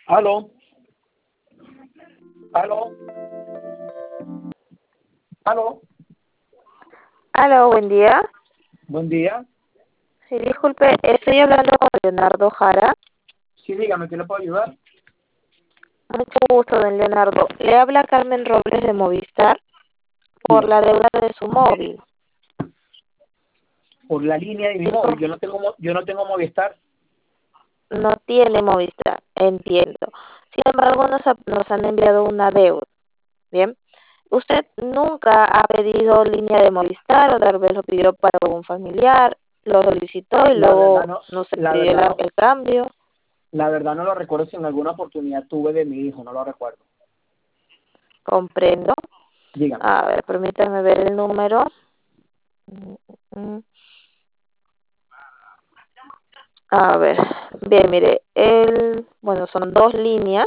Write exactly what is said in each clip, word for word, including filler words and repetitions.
Aló. Aló. Aló. Aló, buen día. Buen día. Sí, disculpe, estoy hablando con Leonardo Jara. Sí, dígame, ¿qué le puedo ayudar? Mucho gusto, don Leonardo. Le habla Carmen Robles de Movistar por Dígame. la deuda de su móvil. Por la línea de mi Discul- móvil. Yo no tengo, mo- yo no tengo Movistar. No tiene Movistar, entiendo. Sin embargo, nos, ha- nos han enviado una deuda. Bien. ¿Usted nunca ha pedido línea de Movistar o tal vez lo pidió para algún familiar, lo solicitó y La verdad luego no, no se la pidió verdad la- no, el cambio? la verdad no lo recuerdo si en alguna oportunidad tuve de mi hijo, no lo recuerdo. Comprendo. Dígame. A ver, permítame ver el número. Mm, mm. A ver, bien, mire, el, bueno, son dos líneas.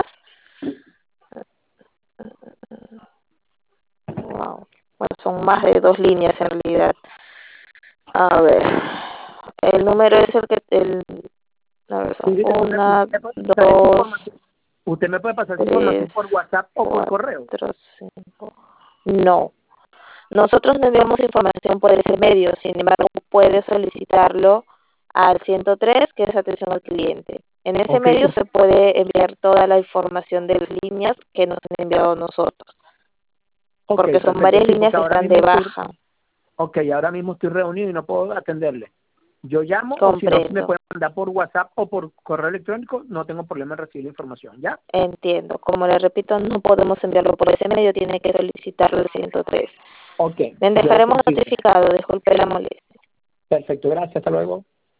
Wow, bueno, son más de dos líneas en realidad. A ver, el número es el que, el, a ver, Sí, son dígame, usted, una, usted me puede pasar esa dos, información. Usted me puede pasar esa tres, información por WhatsApp o por correo. cuatro, cinco. No, nosotros no enviamos información por ese medio, sin embargo, puede solicitarlo al ciento tres, que es atención al cliente. En ese Ok, medio u- se puede enviar toda la información de las líneas que nos han enviado nosotros, ok, porque son perfecto. varias Sí, líneas porque que ahora están mismo de estoy, baja. ok, ahora mismo estoy reunido y no puedo atenderle. Yo llamo o si no, si me Comprendo, pueden mandar por WhatsApp o por correo electrónico, no tengo problema en recibir la información, ¿ya? entiendo. Como le repito, no podemos enviarlo por ese medio, tiene que solicitarlo al ciento tres. Ok, Le yo lo dejaremos consigo. notificado, disculpe la molestia. Perfecto, gracias, hasta luego.